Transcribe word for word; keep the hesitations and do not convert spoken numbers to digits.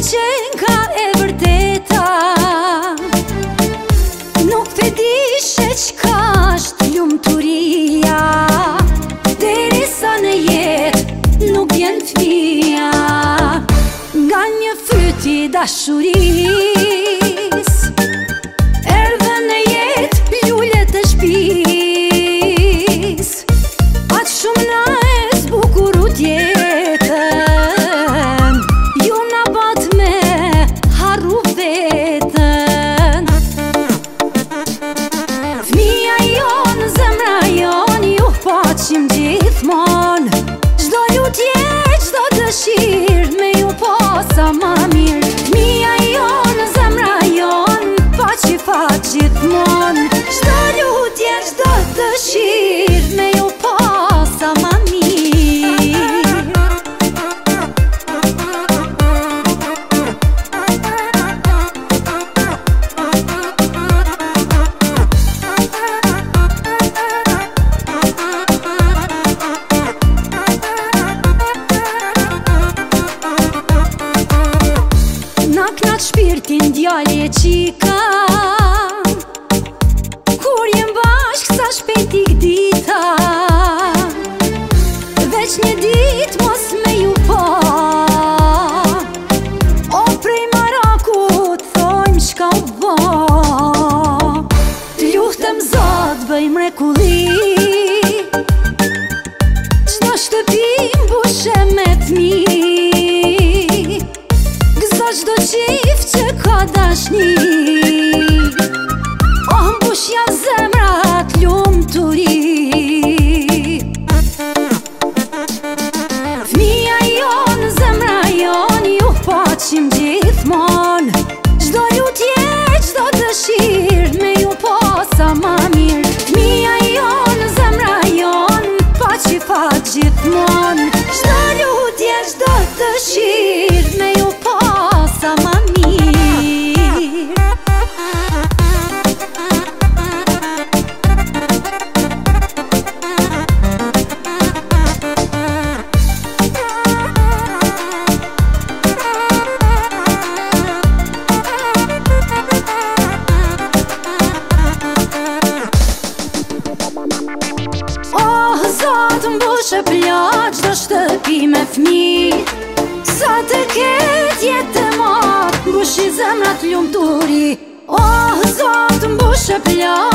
qenë ka e vërteta. Nuk të dishe qka është lumëturia, derisa në jetë nuk vjen fëmija. Nga një fyti dashuris erdhe në jetë lullet e shpis. Atë shumë na e zbukurut jetën, ju na bat me harru vetën. Fëmija jonë, zemra jonë, ju paqim gjithmon. Çdo lutje, çdo dëshirë, me ju posa ma mirë. Fëmija jonë, zemra jonë, paqi fat gjithmon. Çdo lutje, çdo dëshirë, me ju posa ma mirë. Na knaq shpirtin djalje qika, kur jem bashk sa shpejt ik dita. Veç një dit mos me ju pa, o prej marakut thojmë shka u ba. T'luhtem Zot bëj mrekulli, çdo shtëpi mbushe me fmi. Çdo qift që ka dashni, oh mbushja zemrat lumëturi. Fëmija jonë, zemra jonë, ju paqim gjithmon. Çdo lutje, çdo dëshirë, me ju posa ma mirë. Fëmija jonë, zemra jonë, paqi fat gjithmon. Çdo lutje, çdo dëshirë, me ju posa ma mirë. Oh, Zot mbushe plot çdo shtëpi me fmi. Sa të ket jetë e mat, mbushi zemrat lumëturi. Oh, Zot mbushe plot